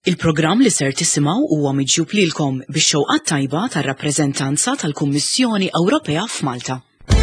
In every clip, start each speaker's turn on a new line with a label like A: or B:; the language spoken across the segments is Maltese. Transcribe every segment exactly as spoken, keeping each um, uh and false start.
A: Il-programm li ser tisimgħu huwa miġjub lilkom bix-xewqat tajba tar-rappreżentanza tal-Kummissjoni Ewropea f'Malta.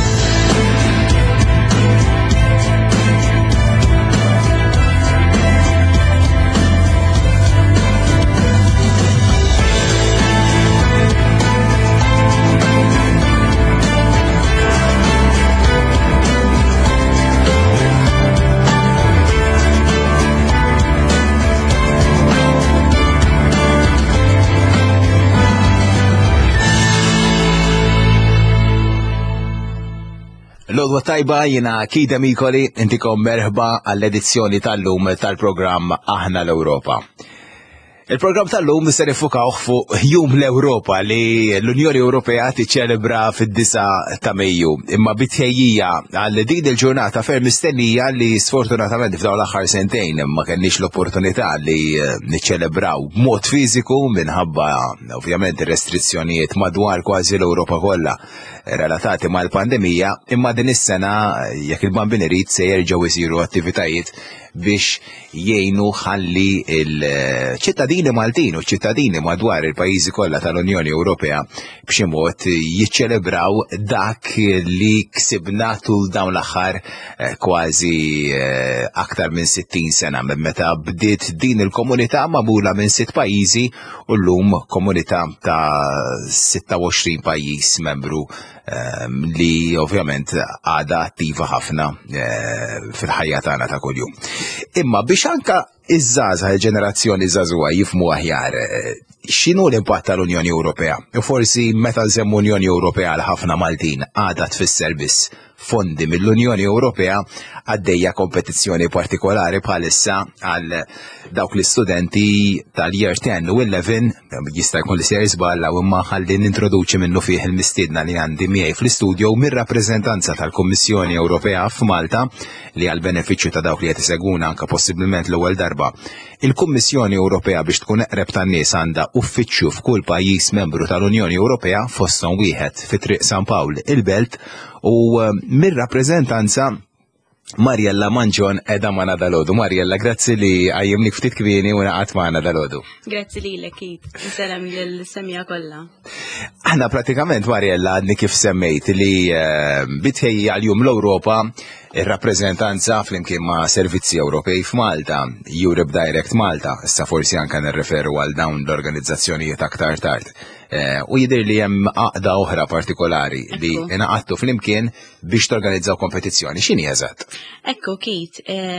B: L-odwa tajba jina Kida Mikoli, intikom merħba għall-edizzjoni tal-lum tal-programm Aħna l-Ewropa. Il-programm tal-lum ser nifukaw fuq Jum l-Ewropa li l-Unjoni Ewropea tiċċelebra fid-disa ta' Mejju. Imma bitħejjija għal din il-ġurnata ferm mistennija li sfortunatament f'dawn l-aħħar sentejn ma kenniex l-opportunità li niċċelebraw b'mod fiżiku minħabba ovvjament restrizzjonijiet madwar kważi l-Ewropa kollha relatati mal-pandemija, imma din is-sena jekk il-bambin irid se jerġgħu jsiru attivitajiet biex jgħinu ħalli il-ċittadini Maltin u ċittadini madwar il-pajjiżi kollha tal-Unjoni Ewropea b'xi mod jiċċelebraw dak li ksibna tul dawn l-aħħar kważi aktar minn sittin sena minn meta bdiet din il-komunità magħmula minn sitt pajjiżi u llum komunità ta' sitta u għoxrin pajjiż membru li ovvjament għada attiva ħafna fil-ħajja tagħna ta' kuljum. Imma biex anka iż-żgħażagħ il-ġenerazzjoni żagħżugħa jifhmu aħjar x'inhu l-impatt tal-Unjoni Ewropea. U forsi meta nsemmu Unjoni Ewropea għal ħafna Maltin għadha tfisser biss fondi mill-Unjoni Ewropea għaddejja kompetizzjoni partikolari bħalissa għal dawk l-istudenti tal-year ten u eleven jista' jkun li se jiżballa u imma ħalli nintroduċi minnu fih il-mistiedna li għandi miegħi fl-istudju mir-rappreżentanza tal-Kummissjoni Ewropea f'Malta li għal benefiċċju ta' dawk li qed iseguna anke possibbbilment l-ewwel darba. Il-Kummissjoni Ewropea biex tkun eqreb tan-nies għandha uffiċċju f'kull pajjiż membru tal-Unjoni Ewropea fosthom wieħed fi triq San Pawl il-Belt u mir-rappreżentanza Mariella Manġon edha ma' dalodu. Mariella, grazzi li għajjimni ftit kbini u naqat ma' dalodu.
C: Grazzi li l-ekid, salam l-semja kolla.
B: Aħna pratikament, Mariella, għadni kif semmejt li bitħej għal-jum l-Ewropa il-rappreżentanza flimkien ma' servizzi Ewropej f'Malta, Europe Direct Malta, issa forsi anke nirreferu għal dawn l-organizzazzjonijiet aktar tard. U jidir li hemm għaqda oħra partikolari li inaqattu flimkien biex torganizzaw kompetizzjoni. X'inhi eżatt?
C: Ekku, Kit,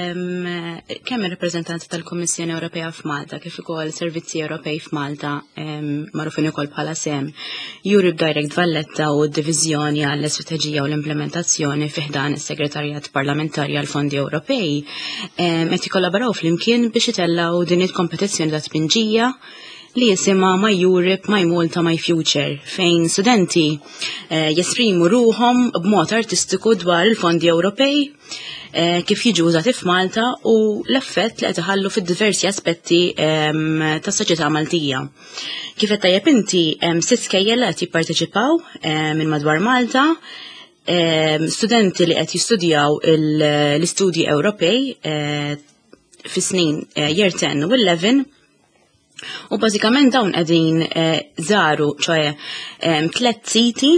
C: kemm ir-rappreżentanza tal-Kummissjoni Ewropea f'Malta kif ukoll servizzi Ewropej f'Malta magħrufin ukoll bħala SEM, Europe Direct Valletta u d-Diviżjoni għall-Istrateġija u l-Implementazzjoni fih dan is-Segretarjat Parlamentari għall-Fondi Ewropej qed jikollaboraw flimkien biex itellgħu din il-kompetizzjoni ta' tpinġija li jisimha My Europe, My Malta, My Future, fejn studenti eh, jesprimu ruhom b'mod artistiku dwar il-fondi Ewropej eh, kif jiġu użati f'Malta u l-effett li qed iħallu fid-diversi aspetti eh, tas-soċjetà Maltija. Kif qed tajjeb inti hemm sitt skejjel qed jipparteċipaw eh, minn madwar Malta, eh, studenti li qed jistudjaw l-istudji Ewropej eh, fis-snin eh, year ten u eleven. U bażikament dawn qegħdin żaru ċoe tliet siti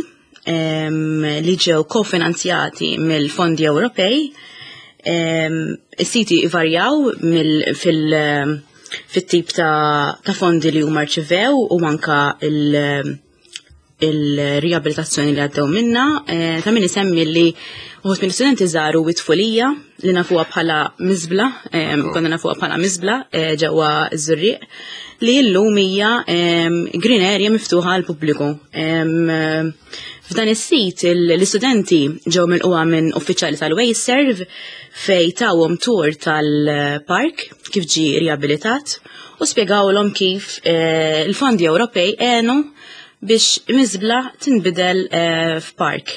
C: li ġew kofinanzjati mill-fondi Ewropej. Is-siti varjaw fit-tip ta' fondi li huma rċivew u anke il-riabilitazzjoni li għaddew minna. Ta' min isemmi li uħut minn studenti żaru it-tfulija li nafuha bħala miżbla, konna nafuha bħala miżbla ġewwa ż-Żurrieq li llum hija green area miftuħa għal pubbliku. F'dan is-sit l-istudenti ġew milquha minn uffiċjali tal-Wayserv fej tawhom tur tal-park kif ġie riabilitat u spjegawlhom kif il-fondi Ewropej għenu biex miżbla tinbidel f'park.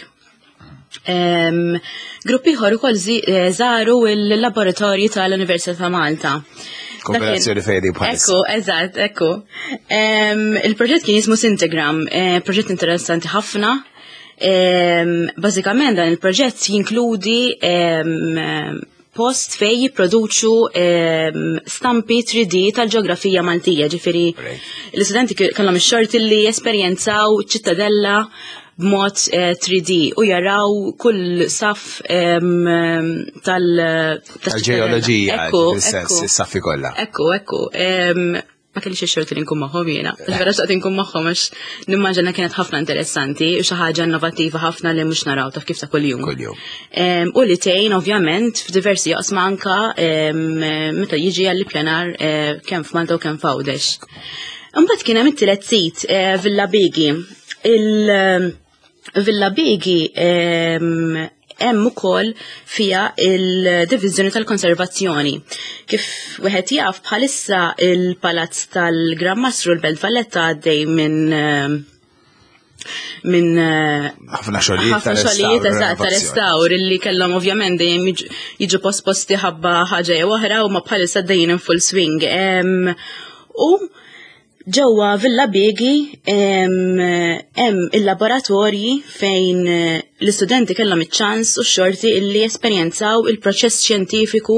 C: Gruppi ieħor ukoll żaru l-laboratorji tal-Università ta' Malta.
B: Kooperazzjoni fejdi bħalissa.
C: Ekku, eżatt, ekku. Il-proġett kien jismu Sintegram, proġett interessanti ħafna. Bażikament dan il-proġett jinkludi post fej jipproduċu um, stampi three D tal-ġeografija Maltija, ġifieri l-istudenti kellhom ix-xorti li esperjenzaw ċittadella b'mod uh, three D u jaraw kull saf um,
B: tal-ġeoloġija, s-saffi kollha.
C: Ekku, ekku. Um, ma kellix ix-xorti li nkun magħhom jiena. Vera xtaqt inkun magħhom għax nimmaġina kienet ħafna interessanti u xi ħaġa innovattiva ħafna li mhux naraw taf kif ta' kuljum.
B: Kuljum.
C: Um, u li tgħin ovvjament f'diversi joqsma anka um, meta jiġi għall-ippjanar uh, kemm f'Malta u kemm f'Għawdex. Imbagħad kien hemm it-tielet sit uh, Villa Bigi. Il-Villa Bigi um, hemm ukoll fiha il-diviżjoni tal-konservazzjoni. Kif wieħed jaf bħalissa il-Palazz tal-Gran Mastru l-Belt Valletta għaddej minn minn
B: ħafna xogħlijiet
C: ta' restawr li kellhom ovvjament dejjem jiġu posposti ħabba ħaġa jew oħra u ma bħalissa għaddejjin in full swing. U ġewwa Villa Bigi hemm il-laboratorji fejn l-istudenti kellhom iċ-ċans u x-xorti illi esperjenzaw il-proċess xjentifiku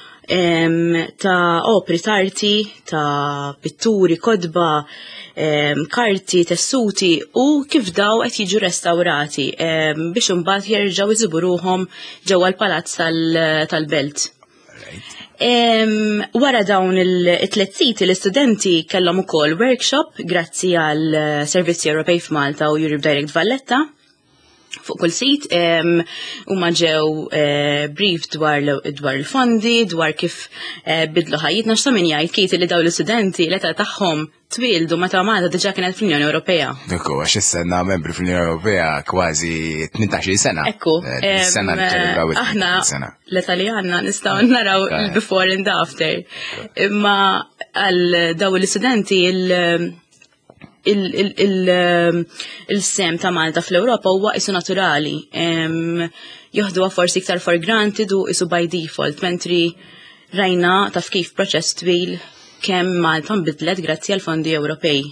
C: ta' opri tarti, ta' pitturi, kodba, karti, tessuti u kif daw qed jiġu restawrati biex imbagħad jerġgħu jsibu ruhom ġewwa l-Palazz tal-Belt. Um, wara dawn il-tlet siti l-istudenti kellhom ukoll workshop grazzi għal Servizzi Ewropej f'Malta u Europe Direct Valletta. Fuq kull sit huma um, ġew uh, brief dwar, dwar il-fondi, dwar kif uh, bidlu ħajjitna x'ta' min jgħid kieti li dawn l-istudenti l-età tagħhom twildu meta Malta diġà kienet fl-Unjoni Ewropea.
B: Ekku, għax issa membri fl-Unjoni Ewropea kważi tmintax-il sena.
C: Ekku.
B: Sena ċelebraw
C: aħna l-età li għandna nistgħu naraw il-before and after. Imma għal daw l-istudenti il- il-sem ta' Malta fl-Ewropa huwa isu naturali. Joħduha forsi iktar for granted u isu by default, mentri rajna taf kif proċess twil kemm Malta nbidlet grazzi għal fondi Ewropej.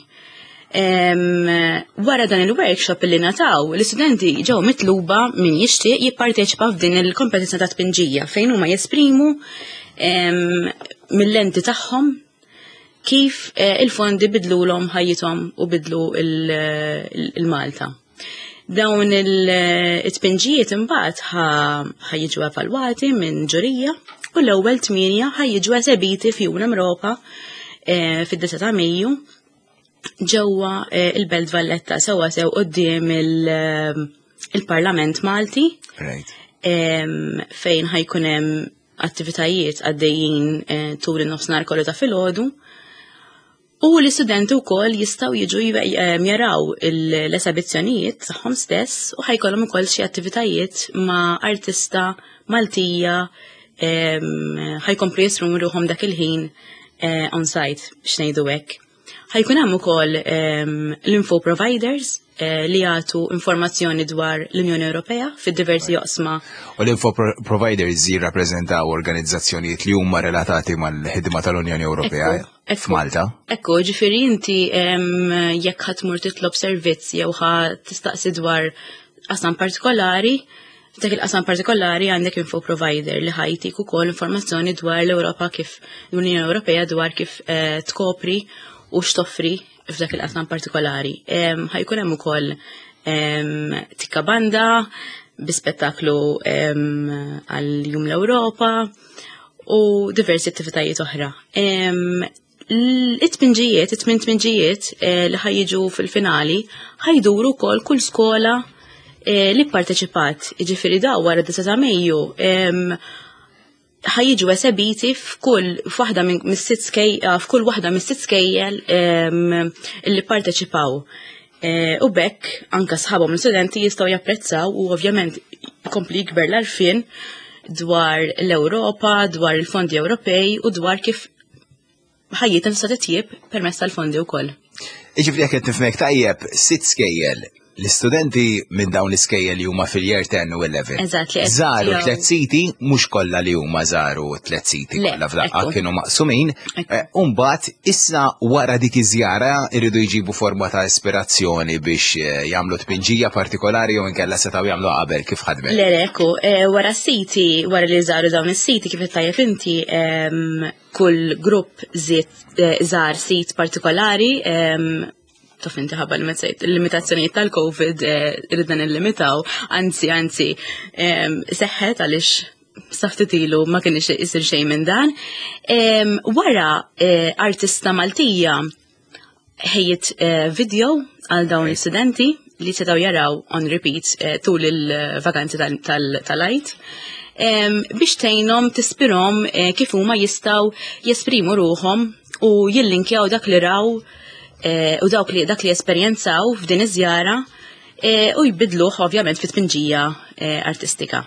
C: Wara dan il-workshop li nataw, l-istudenti ġew mitluba min jixtieq jipparteċipa f'din il-kompetizzjoni ta' tpinġija fejn huma jesprimu mill-lenti tagħhom kif il-fondi bidlulhom ħajjithom u bidlu il-Malta. Dawn il-tpinġijiet imbagħad ħajjiġu evalwati minn ġurija u l-ewwel tminja ħajjiġu eżebiti f'Jum Ewropa fid-disa ta' Mejju ġewwa il-Belt Valletta sewwa sew quddiem il-Parlament Malti fejn ħajkun hemm attivitajiet għaddejjin tul in-nofsinhar kollu ta' filgħodu. U l-istudenti wkoll jistgħu jiġu jaraw l-esabizzjonijiet tagħhom stess u ħajkollhom ukoll xi attivitajiet ma' artista Maltija ħajkomplu jesrumu ruhom dak il-ħin on site biex ngħidu hekk. Ħajkun hemm ukoll l-info providers li jagħtu informazzjoni dwar l-Unjoni Ewropea fid-diversi joqsma.
B: U l-info providers jirrappreżentaw organizzazzjonijiet li huma relatati mal-ħidma tal-Unjoni Ewropea f'Malta.
C: Ekku, ġifieri inti jekk ħadd tmur titlob servizz jew ħa tistaqsi dwar qasam partikolari, dak il-qasam partikolari għandek info provider li ħajtik ukoll informazzjoni dwar l-Ewropa kif l-Unjoni Ewropea dwar kif tkopri u x'toffri f'dak il-qasam partikolari. Ħajkun hemm ukoll tikka banda bi spettaklu għal-Jum l-Ewropa u diversi attivitajiet oħra. It-tpinġijiet, it-tmin tpinġijiet li ħajjiġu fil-finali ħajduru wkoll kull skola li pparteċipat. Jiġifieri daw wara d-disa ta' Mejju ħajjiġu esebiti f'kull waħda mis-sitt skejjel f'kull waħda mis-sitt skejjel li pparteċipaw. U bekk anke sħabhom l-studenti jistgħu japprezzaw u ovvjament jkompli jikber l-għarfien dwar l-Ewropa, dwar il-fondi Ewropej u dwar kif ħajjitha tista' titjieb permezz tal-fondi wkoll.
B: Jiġifieri jekk qed nifhmek tajjeb sitt skejjel l-istudenti minn dawn l-iskejjel li huma fil-year ten u eleven.
C: Eżatt, li qed
B: Żaru
C: jew-
B: tliet siti mhux kollha li huma żaru tliet siti
C: Le,
B: kollha f'daqqa
C: ekku.
B: kienu maqsumin.
C: Ekku.
B: Eh, u mbagħad issa wara dik iż-żjara jridu jġibu forma ta' ispirazzjoni biex eh, jagħmlu tpinġija partikolari jew inkella setgħu jagħmlu qabel kif ħadmet.
C: Le, le, ekku, eh, wara s-siti, wara li żaru dawn is-siti kif tajjeb inti, em, kull grupp żied eh, żar sit partikolari, em, taf inti ħabba l-limitazzjonijiet tal-Covid eh, irridna nillimitaw, anzi, anzi, em, seħħet għaliex saftitilu ma kienx isir xejn minn dan. Em, Wara eh, artista Maltija ħejjit eh, video għal dawn l-studenti li setgħu jaraw on repeat eh, tul il-vakanzi tal- tal- tal-ajt. Em, biex tgħinhom tispirhom eh, kif huma jistgħu jesprimu ruhom u jillinkjaw dak li raw eh, u dawk li dak li esperjenzaw f'din iż-żjara eh, u jbidluh ovvjament fit tpinġija eh, artistika.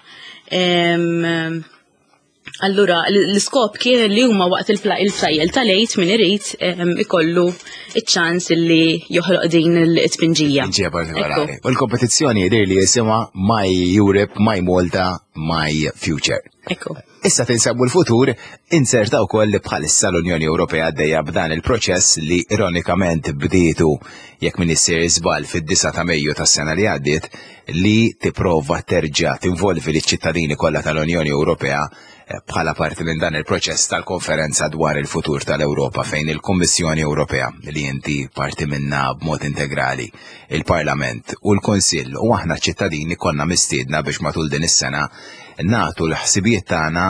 C: Em, Allura, l- l-iskop kien li huma waqt il-pla- il-flajjel tal-lejt min irid em, ikollu iċ-ċans li joħloq din il-tpinġija.
B: Ġie partikolari. U l-kompetizzjoni jidir li jisimha My Europe, My Malta, My Future.
C: Ekku.
B: Issa tinsabu l-futur, inserta wkoll li bħalissa l-Unjoni Ewropea għaddejja b'dan il-proċess li ironikament bdietu jekk min issir żball fid-disa ta' Mejju tas-sena li għaddiet li tipprova terġa' tinvolvi l-ċittadini kollha tal-Unjoni Ewropea bħala parti minn dan il-proċess tal-konferenza dwar il-futur tal-Ewropa fejn il-Kummissjoni Ewropea li inti parti minna b'mod integrali, il-Parlament u l-Konsill u aħna ċittadini konna mistiedna biex matul din is-sena nagħtu l-ħsibijiet tagħna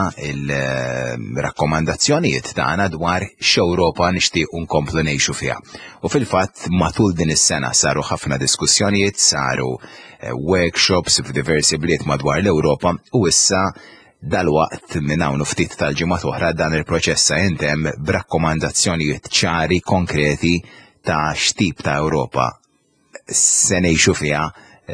B: il-rakkomandazzjonijiet tagħna dwar x'Ewropa nixtiequ nkomplu ngħixu fiha. U fil-fatt matul din is-sena saru ħafna diskussjonijiet, saru eh, workshops f'diversi bliet madwar l-Ewropa u issa dal-waqt minn hawn ftit tal-ġimgħat oħra dan il-proċess intemm b'rakkomandazzjonijiet ċari konkreti ta' x'tip ta' Ewropa se ngħixu fiha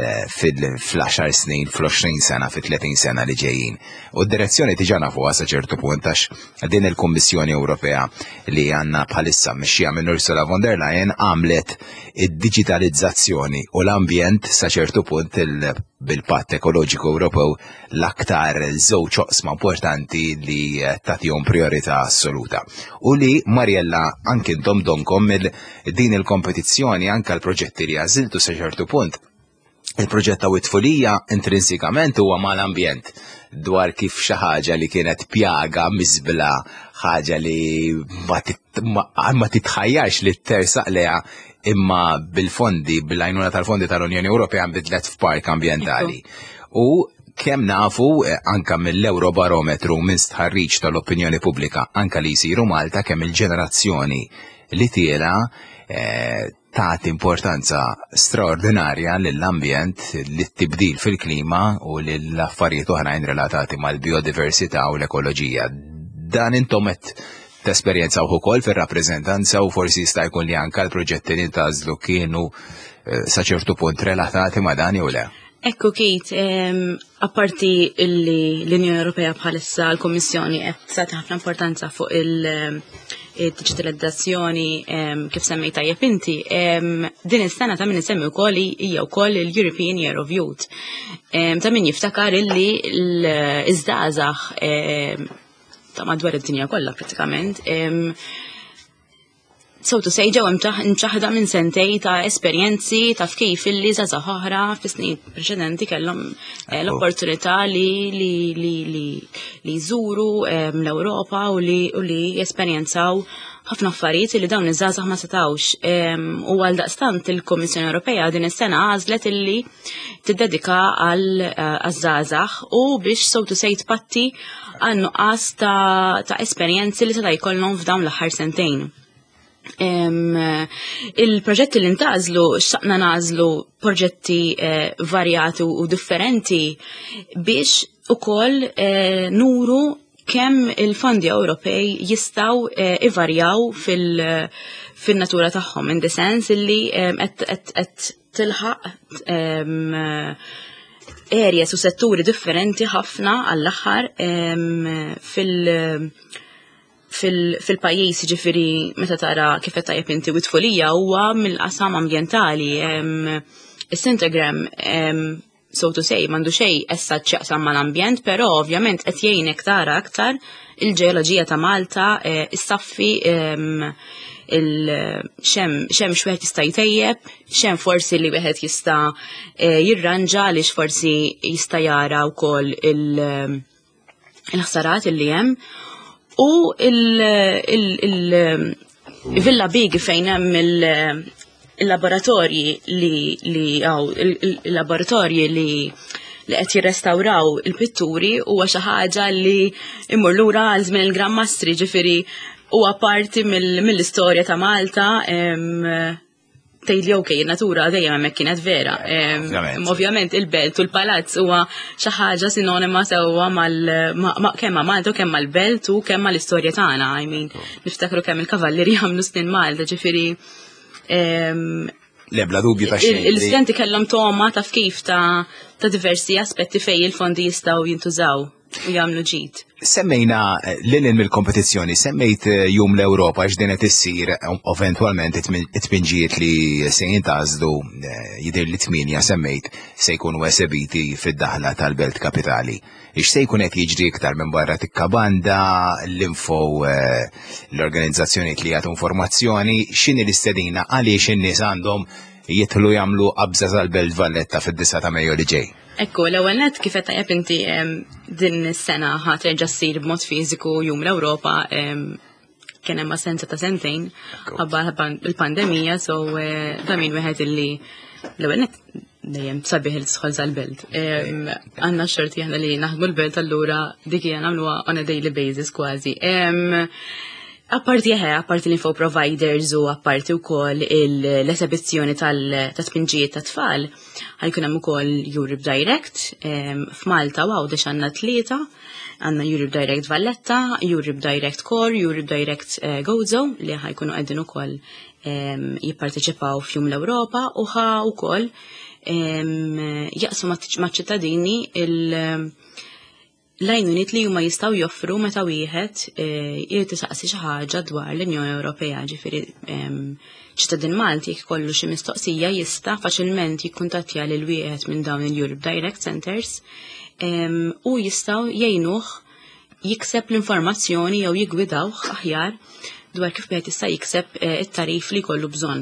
B: fil-10 snin, fl-għoxrin sena, fil-tletin sena li ġejjin. U d-direzzjoni tiġa nafuha sa ċertu punt għax din il-Kummissjoni Ewropea li għandna bħalissa mixja minn Ursula von der Leyen għamlet id-digitalizzazzjoni u l-ambjent sa ċertu punt bil-Patt Ekoloġiku Ewropew l-aktar żewġ oqsma importanti li tagħtihom priorità assoluta. U li Mariella anke intom donkom din il-kompetizzjoni anke l-proġetti li għażiltu sa ċertu punt. Il-proġett ta' witfulija intrinsikament huwa mal-ambjent dwar kif xi ħaġa li kienet pjaga miżbla ħaġa li ma titħajjarx li tersaq leha imma bil-fondi, bil-għajnuna tal-fondi tal-Unjoni Ewropea nbidlet f'park ambjentali. U kemm nafu anka mill-Eurobarometru minn stħarriġ tal-opinjoni pubblika anka li jsiru Malta kemm il-ġenerazzjoni li tiela eh, tat importanza straordinarja lill-ambjent, lit-tibdil fil-klima u lill-affarijiet oħrajn relatati mal-biodiversità u l-ekoloġija. Dan intom qed tesperjenzaw ukoll fir-rappreżentanza u forsi jista' jkun li anke l-proġetti li ntażlu kienu sa ċertu punt relatati ma' dan jew le.
C: Ekku Kate, apparti illi l-Unjoni Ewropea bħalissa l-Kommissjoni qed tagħti ħafna importanza fuq il- digitalizzazzjoni kif semmejta tajjeb inti, din is-sena ta' min isemmi wkoll hija wkoll il-European Year of Youth. Ta' min jiftakar illi l-iżdażaħ ta' madwar id-dinja kollha prattikament sewtu sejġew imċaħda minn sentej ta' esperjenzi ta' kif illi żgħażagħ oħra fis-snin preċedenti kellhom l-opportunità li li li li jżuru l-Ewropa u li u li jesperjenzaw ħafna affarijiet li dawn iż-żgħażagħ ma setgħux. U għaldaqstant il-Kummissjoni Ewropea din is-sena għażlet illi tiddedika għal żgħażagħ u biex sewtu sej tpatti għal nuqqas ta' esperjenzi li seta' jkollhom f'dawn l-aħħar sentejn. Um, il-proġetti li ntażlu, xtaqna nażlu proġetti eh, varjati u differenti biex ukoll eh, nuru kemm il-fondi Ewropej jistaw eh, ivarjaw fil-natura fil tagħhom, in the sense illi qed tilħaq um, areas u setturi differenti ħafna għall-aħħar um, fil- fil-pajjiż ġifiri meta tara kif qed tajjeb inti witfulija huwa mill-qasam ambjentali. is-Centagram so to say mandu xej essa ċaqsam mal-ambjent, però ovvjament qed jgħinek tara aktar il-ġeoloġija ta' Malta, is-saffi il-xem xem xwieħed jista' jtejjeb, xem forsi li wieħed jista' jirranġa għaliex forsi jista' jara wkoll il-ħsarat illi hemm u il-Villa Big fejn hemm il-laboratorji li li għaw il-laboratorji li li qed jirrestawraw il-pitturi huwa xi ħaġa li immur lura għal żmien il-Gran Mastri, ġifieri huwa parti mill-istorja ta' Malta tgħidli okej, natura dejjem hemmhekk kienet vera. Ovvjament il-belt u l-palazz huwa xi ħaġa sinonima sewwa mal kemm ma' Malta u kemm mal-belt u kemm mal-istorja tagħna. I mean, niftakru kemm il-kavalleri jagħmlu snin Malta, ġifieri
B: Lebla dubju ta' xejn.
C: Il-studenti kellhom toma taf kif ta' ta' diversi aspetti fej il-fondi jistgħu jintużaw u jagħmlu ġid.
B: Semmejna lil mill-kompetizzjoni, semmejt Jum l-Ewropa x'din qed issir eventwalment it-tpinġijiet li se jintażlu jidher li tminja semmejt se jkunu esebiti fid-daħla tal-Belt Kapitali. Ix se jkun qed jiġri iktar minn barra Tikkabanda, l-info l-organizzazzjonijiet li jagħtu informazzjoni, x'inhi l-istedina għaliex in-nies għandhom jidħlu jagħmlu qabża tal-Belt Valletta fid-disa ta' Mejju li ġej.
C: Ekku, l-ewwel nett kif qed tajjeb inti din is-sena ħadd terġa' ssir b'mod fiżiku Jum l-Ewropa kien hemm assenza ta' sentejn ħabba il-pandemija, so da min wieħed illi l-ewwel nett dejjem sabiħ il-sħol tal-belt. Għandna xorti aħna li naħdmu l-belt allura dik hija nagħmluha on a daily basis kważi. Apparti eħe, apparti l-info providers u apparti wkoll l-esebizzjoni tal-tpinġijiet ta' tfal, ħajkun hemm ukoll Europe Direct f'Malta u għawdex għandna tlieta, għandna Europe Direct Valletta, Europe Direct Core, Europe Direct Gozo li ħajkunu qegħdin ukoll jipparteċipaw f'Jum l-Ewropa u ħa wkoll jaqsmu maċ-ċittadini il- l-għajnuniet li huma jistgħu joffru meta wieħed jrid isaqsi xi ħaġa dwar l-Unjoni Ewropea, ġifieri ċittadin Malti jekk ikollu xi mistoqsija jista' faċilment jikkuntattja lil wieħed minn dawn il-Europe Direct Centers u jistgħu jgħinuh jikseb l-informazzjoni jew jiggwidawh aħjar dwar kif wieħed jista' jikseb it-tarif li jkollu bżonn.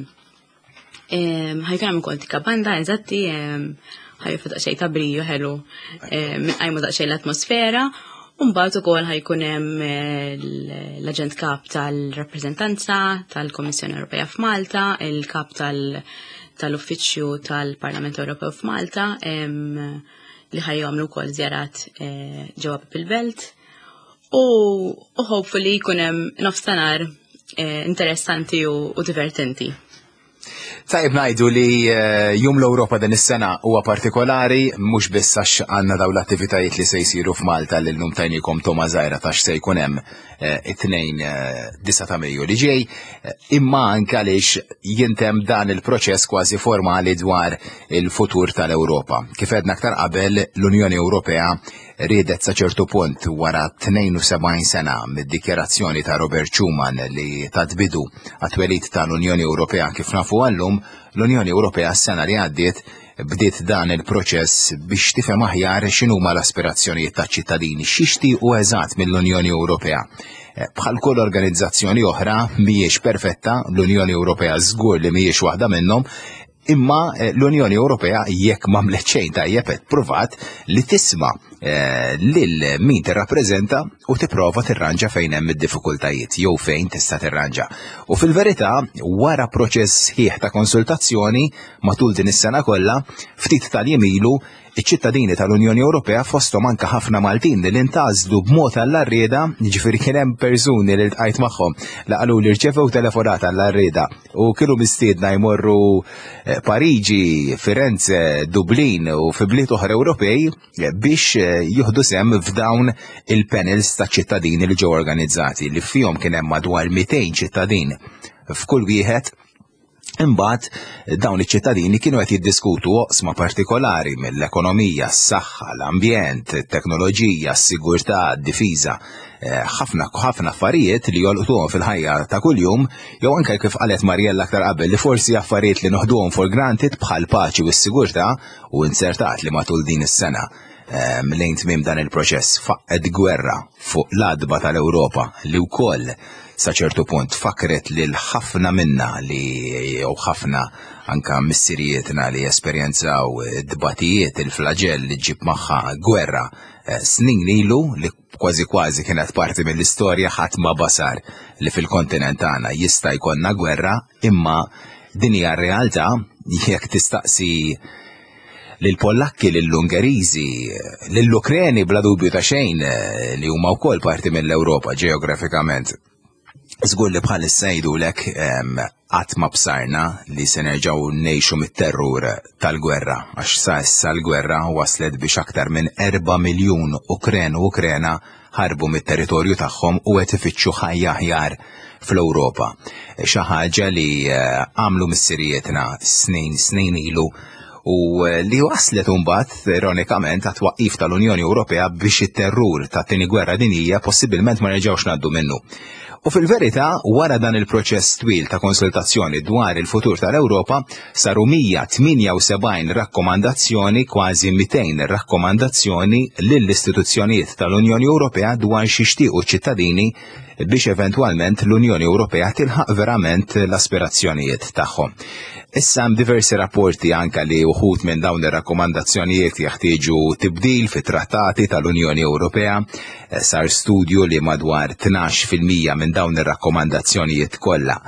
C: Ħajkun hemm ukoll Tikkabanda eżatti ħajfu daqsxejn ta' briju ħelu għajmu daqsxejn l-atmosfera, u mbagħad ukoll ħajkun hemm l-Aġent Kap tal-Rappreżentanza tal-Kommissjoni Ewropea f'Malta, il-Kap tal-Uffiċċju tal-Parlament Ewropew f'Malta li ħajjagħmlu wkoll żjarat ġewwa il-belt u hopefully jkun hemm nofsinhar interessanti u divertenti.
B: Tajb ngħidu li Jum l-Ewropa din is-sena huwa partikolari mhux biss għax għandna dawn l-attivitajiet li se jsiru f'Malta li llum tajnikom toma żgħira ta' x'se jkun hemm it-tnejn disa ta' Mejju li ġej, imma anke għaliex jintemm dan il-proċess kważi formali dwar il-futur tal-Ewropa. Kif għedna aktar qabel l-Unjoni Ewropea riedet sa ċertu punt wara tnejn u sebgħin sena mid-dikjerazzjoni ta' Robert Schuman li ta' tbidu għat-twelid tal-Unjoni Ewropea kif nafu għallum, l-Unjoni Ewropea s-sena li għaddiet bdiet dan il-proċess biex tifhem aħjar x'inhuma l-aspirazzjonijiet taċ-ċittadini, x'jixtiequ eżatt mill-Unjoni Ewropea. Bħal kull organizzazzjoni oħra mhijiex perfetta, l-Unjoni Ewropea żgur li mhijiex waħda minnhom, imma l-Unjoni Ewropea jekk m'għamlet xejn tajjeb qed provat li tisma' lil min tirrappreżenta u tipprova tirranġa fejn hemm id-diffikultajiet jew fejn tista' tirranġa. U fil-verità wara proċess sħiħ ta' konsultazzjoni matul din is-sena kollha, ftit tal-jiem ilu iċ-ċittadini tal-Unjoni Ewropea fosthom anke ħafna Maltin li ntgħażlu b'mod għall-arrieda, jiġifieri kien hemm persuni li ltqajt magħhom li qalu li rċevew telefonat għall-arrieda u kienu mistiedna jmorru Pariġi, Firenze, Dublin u fi bliet oħra Ewropej biex jieħdu sem f'dawn il-panels ta' ċittadini li ġew organizzati li fihom kien hemm madwar mitejn ċittadin f'kull wieħed Imbagħad dawn iċ-ċittadini kienu qed jiddiskutu oqsma partikolari mill-ekonomija, s-saħħa, l-ambjent, it-teknoloġija, s-sigurtà, d-difiża, ħafna ħafna affarijiet li jolqtuhom fil-ħajja ta' kuljum, jew anke kif qalet Marjella aktar qabel li forsi affarijiet li noħduhom for granted bħal paċi u s-sigurtà u insertat li matul din is-sena lejn tmiem dan il-proċess faqqed gwerra fuq l-adba tal-Ewropa li wkoll sa ċertu punt fakret lil ħafna minna li jew ħafna anka missirietna li esperjenzaw dbatijiet il-flagell li ġib magħha gwerra snin ilu li kważi kważi kienet parti mill-istorja ħadd ma basar li fil-kontinent tagħna jista' jkollna gwerra, imma din hija r-realtà jekk tistaqsi lill-Pollakki, lill-Ungeriżi, lill-Ukreni bla dubju ta' xejn li huma wkoll parti mill-Ewropa ġeografikament. Żgur li bħalissa jgħidulek qatt ma bsarna li se nerġgħu ngħixu mit-terrur tal-gwerra, għax sa issa l-gwerra waslet biex aktar minn erba' miljun Ukren u Ukrena ħarbu mit-territorju tagħhom u qed ifittxu ħajja aħjar fl-Ewropa. Xi ħaġa li għamlu missirietna snin snin ilu u li waslet imbagħad ironikament għat twaqqif tal-Unjoni Ewropea biex it-terrur tat-tieni gwerra dinjija possibilment ma nerġgħux ngħaddu minnu. U fil-verità, wara dan il-proċess twil ta' konsultazzjoni dwar il-futur tal-Ewropa, saru mija tminja u sebgħin rakkomandazzjoni, kważi mitejn rakkomandazzjoni lill-istituzzjonijiet tal-Unjoni Ewropea dwar xi jixtiequ ċittadini biex eventwalment l-Unjoni Ewropea tilħaq verament l-aspirazzjonijiet tagħhom. Issa hemm diversi rapporti anke li wħud minn dawn ir-rakkomandazzjonijiet jeħtieġu tibdil fit-trattati tal-Unjoni Ewropea. Sar studju li madwar tnax fil-mija minn dawn ir-rakkomandazzjonijiet kollha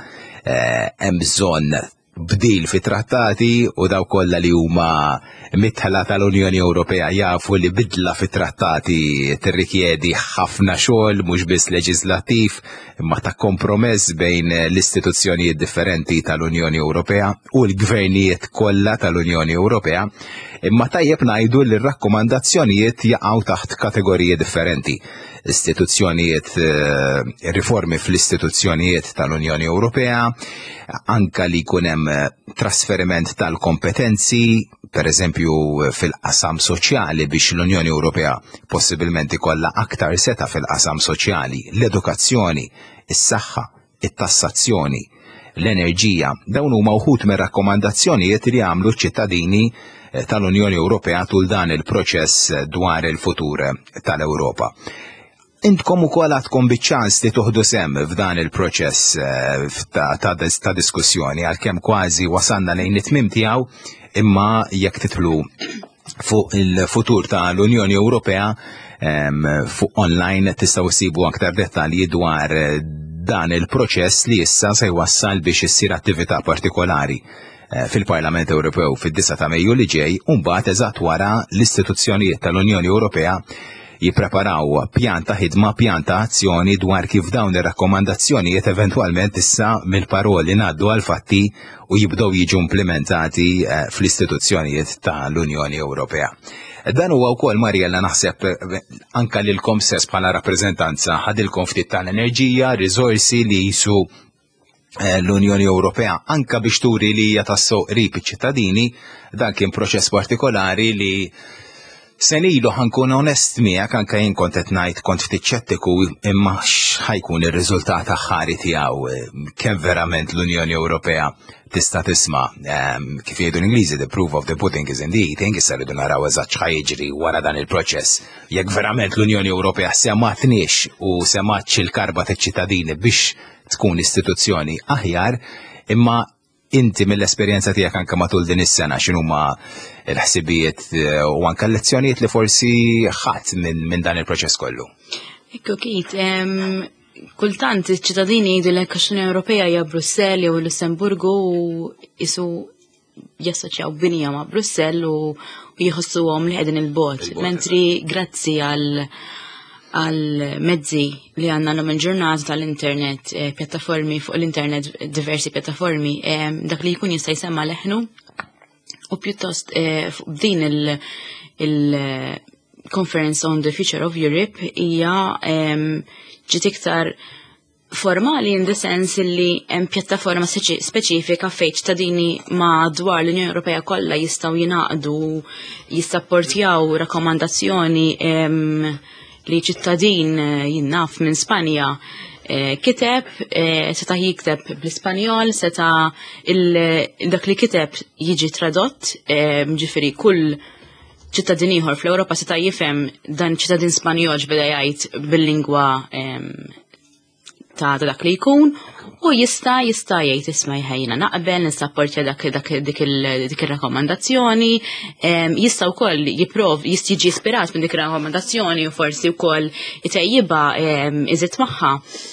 B: hemm bżonn bdil fit-trattati u daw kollha li huma mitħla tal-Unjoni Ewropea jafu li bidla fit-trattati tirrikjedi ħafna xogħol mhux biss leġislattiv imma ta' kompromess bejn l-istituzzjonijiet differenti tal-Unjoni Ewropea u l-gvernijiet kollha tal-Unjoni Ewropea, imma tajjeb ngħidu li r-rakkomandazzjonijiet jaqgħu taħt kategoriji differenti. Istituzzjonijiet, riformi fl-istituzzjonijiet tal-Unjoni Ewropea, anka li jkun hemm trasferiment tal-kompetenzi, per eżempju fil-qasam soċjali biex l-Unjoni Ewropea possibilment ikollha aktar seta fil-qasam soċjali, l-edukazzjoni, is-saħħa, it-tassazzjoni, l-enerġija, dawn huma wħud mir rakkomandazzjonijiet li għamlu ċ-ċittadini tal-Unjoni Ewropea tul dan il-proċess dwar il-futur tal-Ewropa. Intkom ukoll għadkom biċ-ċans li tuħdu sehem f'dan il-proċess ta' diskussjoni għalkemm kważi wasalna lejn it-tmiem tiegħu, imma jekk titlu fuq il-futur tal-Unjoni Ewropea fuq online tistgħu issibu aktar dettalji dwar dan il-proċess li issa se jwassal biex issir attività partikolari fil-Parlament Ewropew fid-disa ta' Mejju li ġej u mbagħad eżatt wara l-istituzzjonijiet tal-Unjoni Ewropea jippreparaw pjan ta' ħidma, pjan ta' azzjoni dwar kif dawn ir-rakkomandazzjonijiet eventwalment issa mill-paroli ngħaddu għal fatti u jibdew jiġu implementati fl-istituzzjonijiet tal-Unjoni Ewropea. Dan huwa wkoll Marjella naħseb anke lilkom stess bħala rappreżentanza ħadilkom ftit tal-enerġija, riżorsi li jisu l-Unjoni Ewropea anke biex turi li hija tassew qrib iċ-ċittadini, dan kien proċess partikolari li senilu ħankun onest miegħek anke jien kont qed ngħid kont ftit ċettiku imma x'ħajkun ir-riżultat aħħari tiegħu kemm verament l-Unjoni Ewropea tista' tisma' kif jgħidu l-Ingliżi the proof of the pudding is in the eating, issa rridu naraw eżatt x'ħajjiġri wara dan il-proċess. Jekk verament l-Unjoni Ewropea sematniex u sematx il-karba taċ-ċittadini biex tkun istituzzjoni aħjar, imma inti mill-esperjenza tiegħek anke matul din is-sena x'inhuma l-ħsibijiet u anke l-lezzjonijiet li forsi ħadd minn dan il-proċess kollu?
C: Ekku Kit, kultant iċ-ċittadini jgħidulek għax l-Unjoni Ewropea hija Brussell jew Lussemburgu u isu jassoċjaw binja ma' Brussell u jħossuhom li qegħdin il-bot, mentri grazzi għal għal mezzi li għanna l-lum il-ġurnat tal-internet, pjattaformi fuq l-internet, diversi pjattaformi, dak li jkun jista' jsemma leħnu u pjuttost b'din il-Conference on the Future of Europe hija ġiet iktar formali in the sense li hemm pjattaforma speċifika fejn ċittadini madwar l-Unjoni Ewropea kollha jistgħu jingħaqdu jissapportjaw rakkomandazzjoni li ċittadin jinnaf minn Spanja kiteb, seta' jikteb bl-Ispanjol, seta' dak li kiteb jiġi tradott, ġifieri kull ċittadin ieħor fl-Ewropa seta' jifhem dan ċittadin Spanjol beda jgħid bil-lingwa ta' dak li jkun u jista' jista' jgħid isma' ħajna naqbel nissapportja dak dak dik ir-rakkomandazzjoni, jista' wkoll jipprov jiġi ispirat minn dik ir-rakkomandazzjoni u forsi wkoll itejjibha iżid magħha.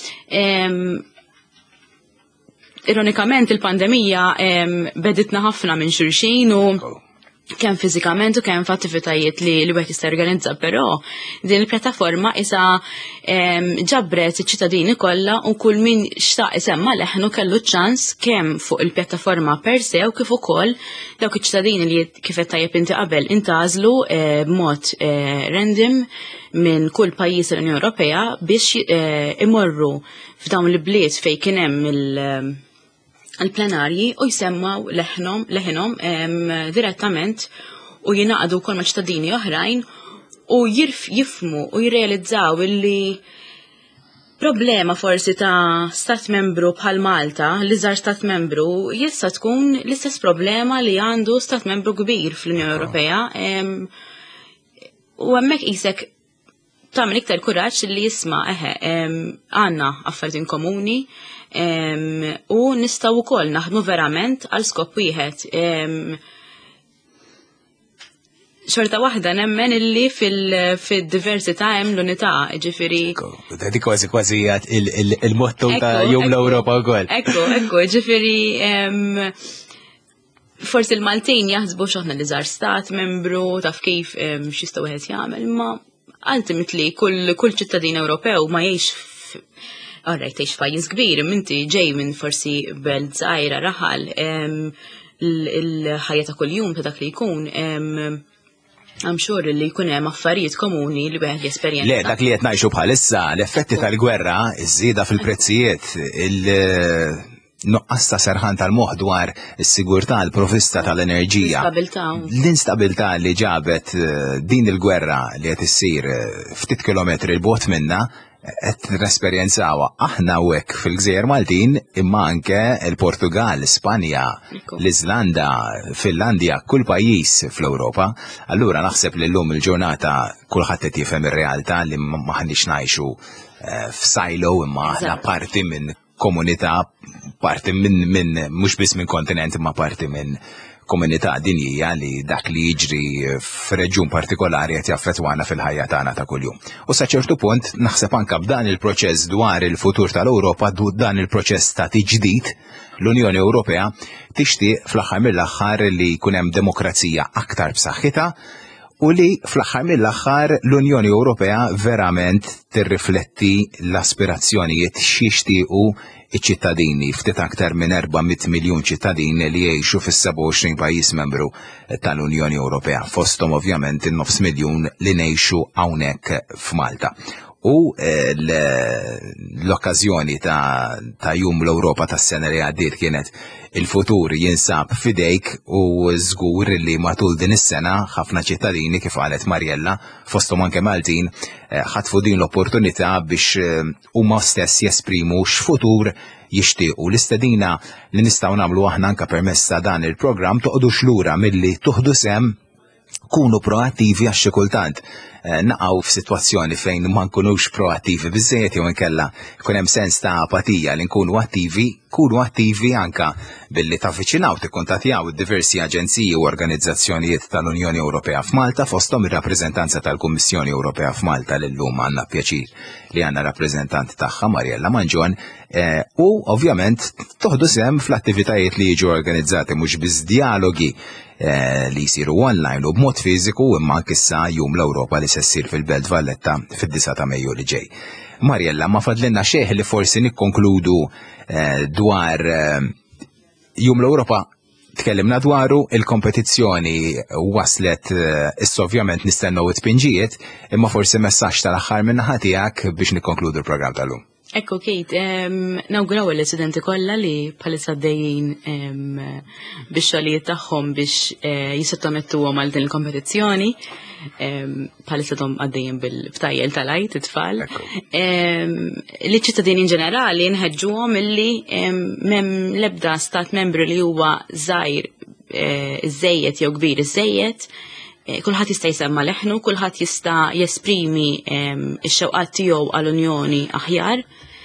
C: Ironikament il-pandemija beditna ħafna minn xulxin u kemm fiżikament u kemm f'attivitajiet li li wieħed jista' jorganizza, però din il-pjattaforma isa ġabret iċ-ċittadini kollha u kull min xtaq isemma leħnu kellu ċans kemm fuq il-pjattaforma per se u kif ukoll dawk iċ-ċittadini li kif qed tajjeb inti qabel intażlu b'mod random minn kull pajjiż tal-Unjoni Ewropea biex imorru f'dawn il-bliet fejn kien hemm il- il-plenarji u jsemmaw leħnom, leħnom direttament u jinaqdu kol ma' ċittadini oħrajn u jirf jifmu u jirrealizzaw illi problema forsi ta' stat membru bħal Malta, li żar stat membru, jista' tkun l-istess problema li għandu stat membru kbir fl-Unjoni Ewropea. U hemmhekk qisek tagħmel iktar kuraġġ li jisma' eħe għandna affarijiet komuni. Um, u nistaw ukoll naħdmu verament għal skop wieħed. Um, xorta waħda nemmen illi fil-diversità hemm l-unità, ġifieri.
B: Dik kważi kważi il-motto ta' jum l-Ewropa wkoll.
C: Ekku, ekku, ġifieri forsi l-Maltin jaħsbu x'aħna li żar stat membru taf kif x'jistgħu wieħed jagħmel, imma ultimately kull ċittadin Ewropew ma jgħix Alright, teħx pajjiż kbir, minti ġej minn forsi belt żgħira raħal, il-ħajja ta' kuljum ta' dak li jkun, I'm sure li jkun hemm affarijiet komuni li wieħed jesperjenza.
B: Le, dak li qed ngħixu bħalissa, l-effetti tal-gwerra, iż-żieda fil-prezzijiet, il-nuqqas ta' serħan tal-moħħ dwar is-sigurtà l-provista tal-enerġija. L-instabilità li ġabet din il-gwerra li qed issir ftit kilometri l-bogħod minnha qed nesperjenzawa aħna hekk fil-Gżejjer Maltin imma anke il-Portugal, Spanja, l-Iżlanda, Finlandja, kull pajjiż fl-Ewropa. Allura naħseb li llum il-ġurnata kulħadd qed jifhem ir-realtà li m'aħniex ngħixu f'silo imma aħna parti minn komunità, parti minn minn mhux biss minn kontinent imma parti minn komunità dinjija li dak li jiġri f'reġjun partikolari qed jaffettwana fil-ħajja tagħna ta' kuljum. U sa ċertu punt naħseb anke b'dan il-proċess dwar il-futur tal-Ewropa, dan il-proċess ta' tiġdid l-Unjoni Ewropea tixtieq fl-aħħar mill-aħħar li jkun hemm demokrazija aktar b'saħħitha u li fl-aħħar mill-aħħar l-Unjoni Ewropea verament tirrifletti l-aspirazzjonijiet x'jixtiequ iċ-ċittadini, ftit aktar minn erba' miljun ċittadin li jgħixu fis-seba' u għoxrin pajjiż membru tal-Unjoni Ewropea, fosthom ovvjament in-nofs miljun li ngħixu hawnhekk f'Malta. U l-okkażjoni ta' jum l-Ewropa tas-sena li għaddiet kienet il-futur jinsab fidejk u żgur li matul din is-sena ħafna ċittadini kif qalet Marjella fosthom anke Maltin ħatfu din l-opportunità biex huma stess jesprimu x'futur jixtiequ. L-istedina li nistgħu nagħmlu aħna anke permezz ta' dan il-programm toqgħodux lura milli tuħdu sem kunu proattivi għax xi kultant naqgħu f'sitwazzjoni fejn ma nkunux proattivi biżżejjed jew inkella jkun hemm sens ta' apatija li nkunu attivi, kunu attivi anke billi taffiċinaw tikkuntattjaw id-diversi aġenziji u organizzazzjonijiet tal-Unjoni Ewropea f'Malta fosthom ir-rappreżentanza tal-Kummissjoni Ewropea f'Malta li llum għandna pjaċir li għandna rappreżentant tagħha Marjella Manġon u ovvjament toħdu sehem fl-attivitajiet li jiġu organizzati mhux biss dialogi li jisiru online u b'mod fiżiku imma kissa jum l-Ewropa li se ssir fil-Belt Valletta fid-disa ta' Mejju li ġej. Marjella, ma fadlinna xejn li forsi nikkonkludu dwar jum l-Ewropa tkellimna dwaru il-kompetizzjoni waslet issa ovvjament nistennew it-tpinġijiet imma forsi messaġġ tal-aħħar minn naħa tiegħek biex nikkonkludu l-programm tal-lum.
C: Ekku Kate, nawguraw l-istudenti kollha li bħalissa dejjin biex xogħlijiet tagħhom biex jisottomettuhom għal din il-kompetizzjoni. Bħalissa dom għaddejjin bil-ftajjel tal-għajt it-tfal. Li ċittadini in ġenerali nħeġġuhom illi mem lebda stat membru li huwa żgħir iż-żejjed jew kbir iż-żejjed, kulħadd jista' jsemma leħnu, kulħadd jista' jesprimi x-xewqat tiegħu għall-Unjoni aħjar.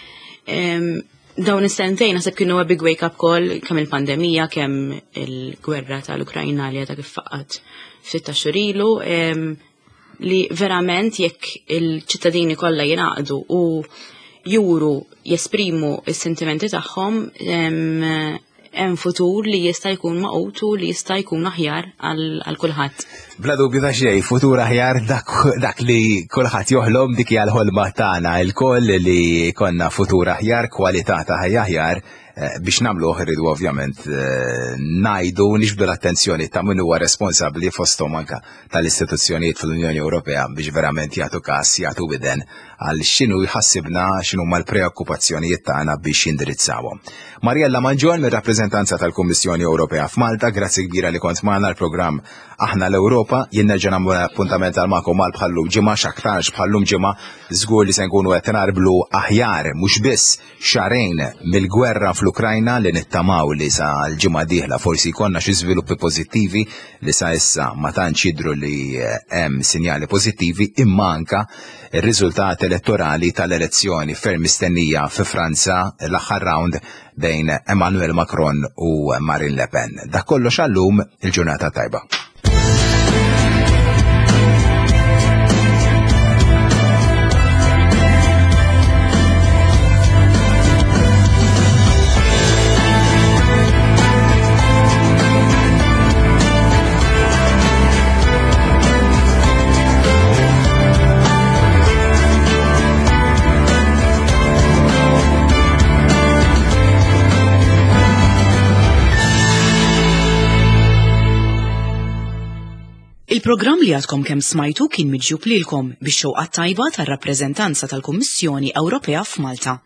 C: Dawn is-sentejn naħseb kienu a big wake up call kemm il-pandemija, kemm il-gwerra tal-Ukrajna li għadha kif faqat ftit xhur ilu, li verament jekk il-ċittadini kollha jingħaqdu u juru jesprimu s-sentimenti tagħhom, hemm futur li jista' jkun maqut u li jista' jkun aħjar għal kulħadd.
B: Bla dubju ta' xejn, futur aħjar dak li kulħadd joħlom dik hija l-ħolma tagħna l-koll li konna futur aħjar, kwalità ta' ħajja aħjar. Biex nagħmluh irridu ovvjament ngħidu nixbdu l-attenzjoni ta' min huwa responsabbli fosthom anke tal-istituzzjonijiet fl-Unjoni Ewropea biex verament jagħtu każ jagħtu biden għal x'inhu jħassibna x'inhu mal-preokkupazzjonijiet tagħna biex jindirizzawhom. Mariella Manġon mir-rappreżentanza tal-Kummissjoni Ewropea f'Malta, grazzi kbira li kont magħna l-programm Aħna l-Ewropa, jien nerġa' nagħmlu appuntament għal magħkom għal bħallum ġimgħa x'aktarx bħallum ġimgħa żgur li se nkunu qed narblu aħjar mhux biss xarejn mill-gwerra fl-Ukrajna li nittamaw li sa l-ġimgħa dieħla forsi jkollna xi żviluppi pożittivi li sa issa ma tantx jidhru li hemm sinjali pożittivi, imma anke ir-riżultat elettorali tal-elezzjoni ferm mistennija fi Franza l-aħħar round bejn Emmanuel Macron u Marine Le Pen. Dak kollox għallum, il-ġurnata tajba.
A: Il-programm li għadkom kemm smajtu kien miġjub lilkom bix-xewqat tajba tar-rappreżentanza tal-Kummissjoni Ewropea f'Malta.